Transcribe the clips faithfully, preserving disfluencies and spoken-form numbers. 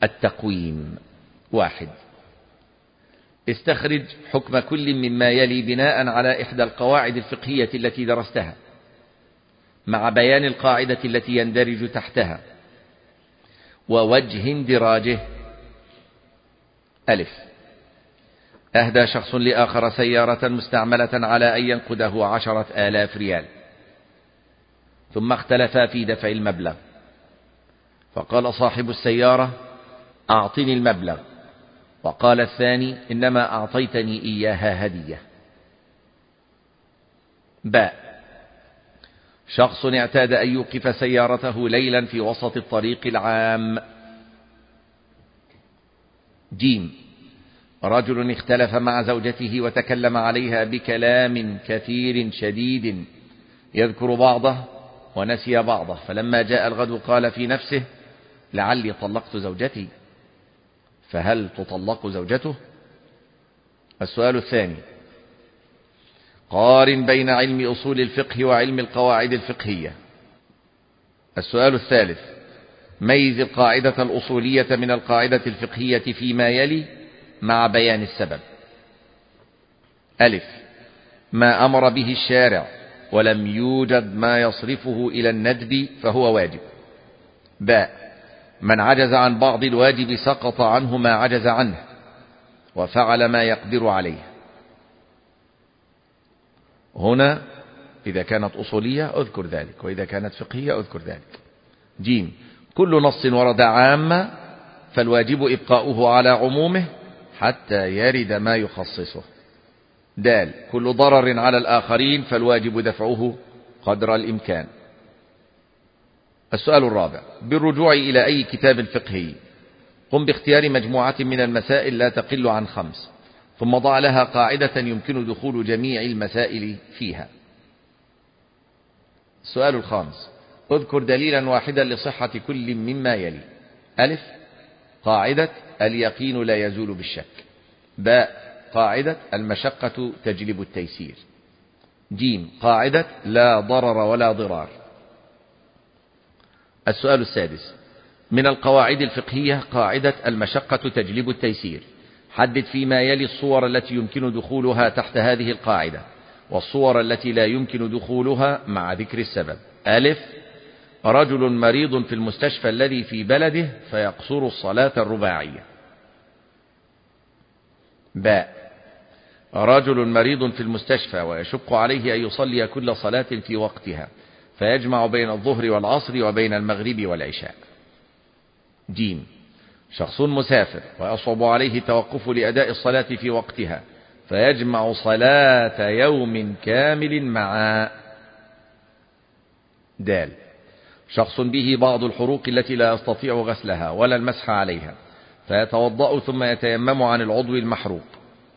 التقويم. واحد، استخرج حكم كل مما يلي بناء على إحدى القواعد الفقهية التي درستها مع بيان القاعدة التي يندرج تحتها ووجه اندراجه. ألف، أهدى شخص لآخر سيارة مستعملة على أن ينقده عشرة آلاف ريال، ثم اختلفا في دفع المبلغ، فقال صاحب السيارة: أعطني المبلغ، وقال الثاني: إنما أعطيتني إياها هدية. باء، شخص اعتاد أن يوقف سيارته ليلا في وسط الطريق العام. جيم، رجل اختلف مع زوجته وتكلم عليها بكلام كثير شديد يذكر بعضه ونسي بعضه، فلما جاء الغد قال في نفسه: لعلي طلقت زوجتي. فهل تطلق زوجته؟ السؤال الثاني، قارن بين علم أصول الفقه وعلم القواعد الفقهية. السؤال الثالث، ميز القاعدة الأصولية من القاعدة الفقهية فيما يلي مع بيان السبب. ألف، ما أمر به الشارع ولم يوجد ما يصرفه إلى الندب فهو واجب. باء، من عجز عن بعض الواجب سقط عنه ما عجز عنه وفعل ما يقدر عليه. هنا إذا كانت أصولية أذكر ذلك، وإذا كانت فقهية أذكر ذلك. جيم، كل نص ورد عاما فالواجب إبقاؤه على عمومه حتى يرد ما يخصصه. دال، كل ضرر على الآخرين فالواجب دفعه قدر الإمكان. السؤال الرابع، بالرجوع إلى أي كتاب فقهي قم باختيار مجموعة من المسائل لا تقل عن خمس، ثم ضع لها قاعدة يمكن دخول جميع المسائل فيها. السؤال الخامس، اذكر دليلا واحدا لصحة كل مما يلي. ألف، قاعدة اليقين لا يزول بالشك. باء، قاعدة المشقة تجلب التيسير. جيم، قاعدة لا ضرر ولا ضرار. السؤال السادس، من القواعد الفقهية قاعدة المشقة تجلب التيسير. حدد فيما يلي الصور التي يمكن دخولها تحت هذه القاعدة والصور التي لا يمكن دخولها مع ذكر السبب. ألف، رجل مريض في المستشفى الذي في بلده فيقصر الصلاة الرباعية. باء، رجل مريض في المستشفى ويشق عليه أن يصلي كل صلاة في وقتها فيجمع بين الظهر والعصر وبين المغرب والعشاء. جيم، شخص مسافر ويصعب عليه التوقف لأداء الصلاة في وقتها فيجمع صلاة يوم كامل معا. دال، شخص به بعض الحروق التي لا يستطيع غسلها ولا المسح عليها فيتوضأ ثم يتيمم عن العضو المحروق.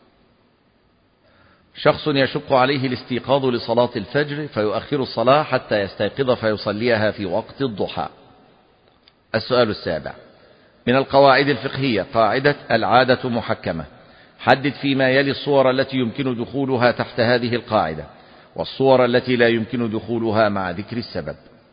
شخص يشق عليه الاستيقاظ لصلاة الفجر فيؤخر الصلاة حتى يستيقظ فيصليها في وقت الضحى. السؤال السابع، من القواعد الفقهية قاعدة العادة محكمة. حدد فيما يلي الصور التي يمكن دخولها تحت هذه القاعدة والصور التي لا يمكن دخولها مع ذكر السبب.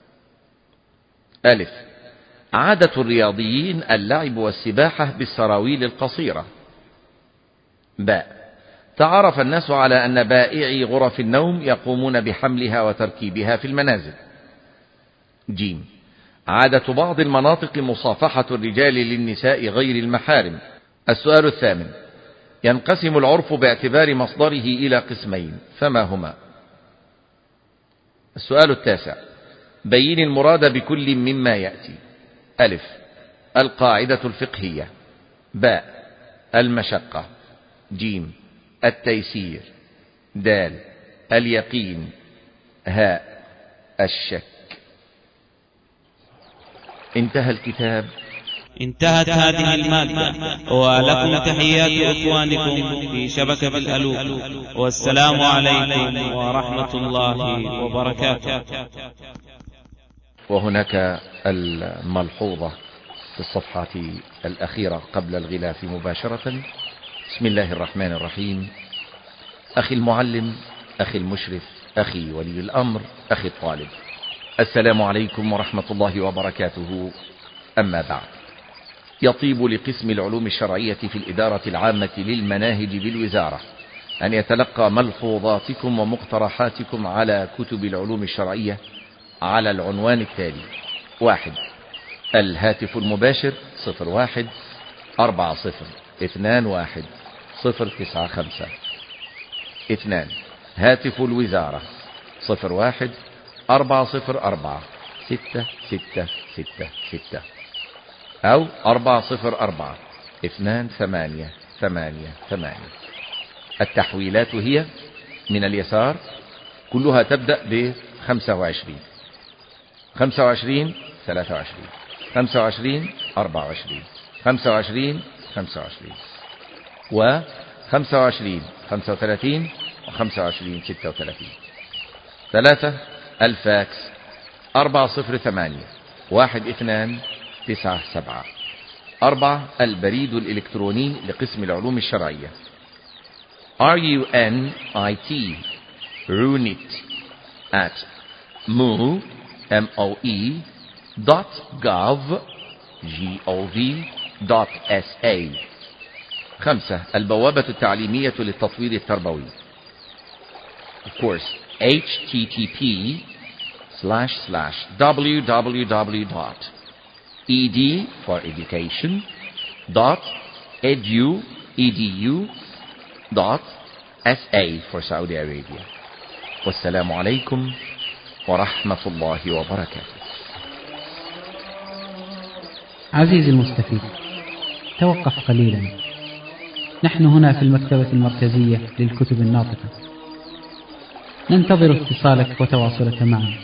ألف، عادة الرياضيين اللعب والسباحة بالسراويل القصيرة. باء، تعرف الناس على أن بائعي غرف النوم يقومون بحملها وتركيبها في المنازل. جيم، عادة بعض المناطق مصافحة الرجال للنساء غير المحارم. السؤال الثامن، ينقسم العرف باعتبار مصدره إلى قسمين، فما هما؟ السؤال التاسع، بين المراد بكل مما يأتي. ألف، القاعدة الفقهية. باء، المشقة. جيم، التيسير. دال، اليقين. هاء، الشك. انتهى الكتاب. انتهت هذه المادة، ولكم تحيات إخوانكم في شبكة الألوف، والسلام عليكم ورحمة الله وبركاته. وهناك الملحوظة في الصفحة الأخيرة قبل الغلاف مباشرة. بسم الله الرحمن الرحيم. أخي المعلم، أخي المشرف، أخي ولي الأمر، أخي الطالب، السلام عليكم ورحمة الله وبركاته. أما بعد، يطيب لقسم العلوم الشرعية في الإدارة العامة للمناهج بالوزارة أن يتلقى ملحوظاتكم ومقترحاتكم على كتب العلوم الشرعية على العنوان التالي: واحد، الهاتف المباشر صفر واحد أربعة صفر اثنان واحد صفر تسعة خمسة. اثنان، هاتف الوزارة صفر واحد أربعة صفر أربعة ستة ستة ستة ستة أو أربعة صفر أربعة اثنان ثمانية ثمانية ثمانية. التحويلات هي من اليسار كلها تبدأ بخمسة وعشرين، خمسة وعشرين، ثلاثة وعشرين، خمسة وعشرين، أربعة وعشرين، خمسة وعشرين، خمسة وعشرين، وخمسة وعشرين، خمسة وثلاثين، وخمسة وعشرين، ستة وثلاثين. ثلاثة، الفاكس أربعة صفر ثمانية واحد اثنان تسعة سبعة. أربعة، البريد الإلكتروني لقسم العلوم الشرعية runit runit at moe moe dot gov gov dot sa. خمسة، البوابة التعليمية للتطوير التربوي of course http slash slash www dot ed for education dot edu edu dot sa for Saudi Arabia. والسلام عليكم ورحمة الله وبركاته. عزيزي المستفيد، توقف قليلا. نحن هنا في المكتبة المركزية للكتب الناطقة، ننتظر اتصالك وتواصلك معنا.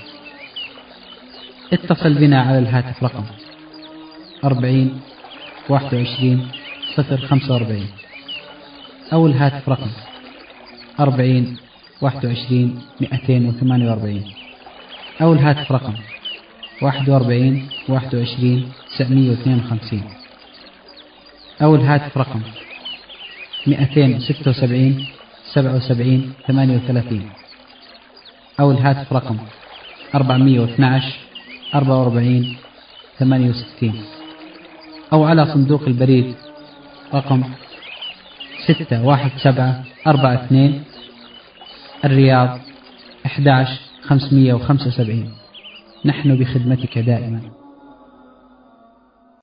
اتصل بنا على الهاتف رقم أربعين واحد وعشرين صفر خمسة وأربعين أو الهاتف رقم أربعين واحد وعشرين مئتين وثمانية وأربعين أو الهاتف رقم واحد وأربعين واحد وعشرين تسعمئة واثنين وخمسين أو الهاتف رقم مئتين وستة وسبعين سبعة وسبعين ثمانية وثلاثين أو الهاتف رقم أربعمئة واثني عشر أربعة وأربعين ثمانية وستين أو على صندوق البريد رقم ستة واحد سبعة أربعة اثنين الرياض أحد عشر خمسمئة وخمسة وسبعين. نحن بخدمتك دائما.